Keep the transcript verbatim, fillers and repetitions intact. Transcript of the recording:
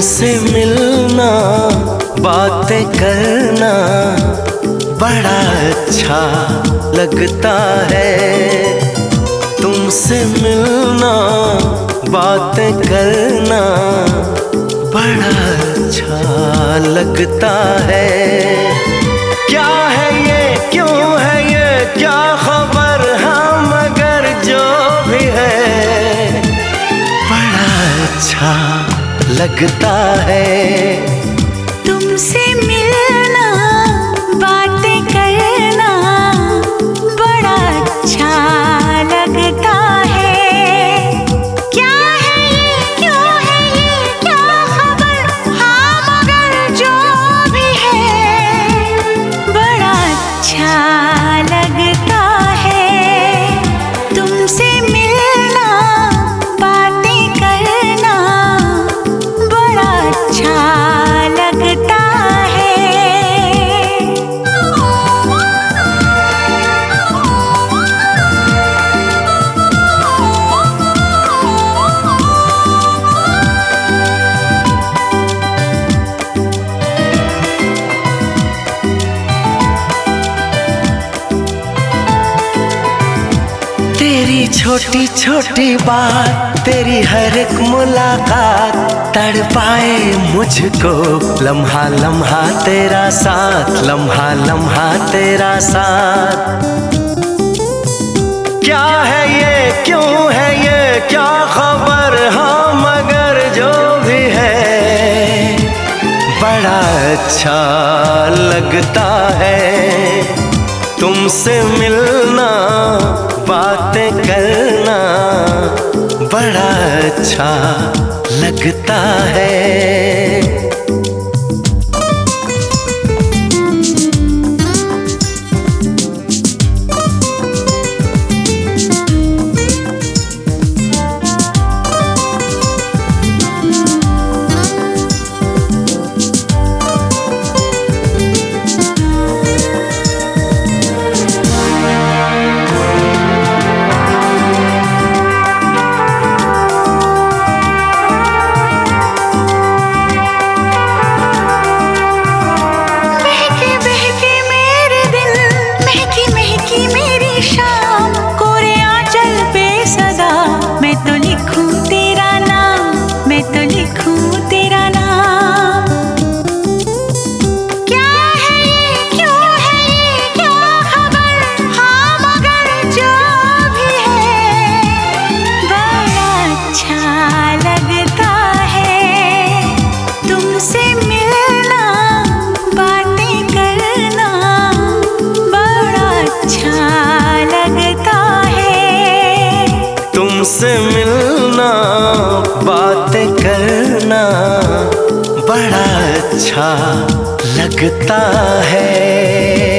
तुमसे मिलना, बातें करना बड़ा अच्छा लगता है। तुमसे मिलना, बातें करना बड़ा अच्छा लगता है। क्या है ये, क्यों है ये, क्या खबर, हाँ मगर जो भी है बड़ा अच्छा लगता है। तुमसे मिलना, बातें करना बड़ा अच्छा लगता है। क्या है ये, क्यों है ये, क्या खबर, हाँ मगर जो भी है बड़ा अच्छा लगता है। तुमसे मिलना, बातें करना बड़ा अच्छा लगता है। तेरी छोटी छोटी बात, तेरी हर एक मुलाकात तड़पाए मुझको। लम्हा लम्हा तेरा साथ, लम्हा लम्हा तेरा साथ। क्या है ये, क्यों है ये, क्या खबर, हाँ मगर जो भी है बड़ा अच्छा लगता है। तुमसे मिलना, बातें करना बड़ा अच्छा लगता है। तुमसे मिलना, बातें करना बड़ा अच्छा लगता है।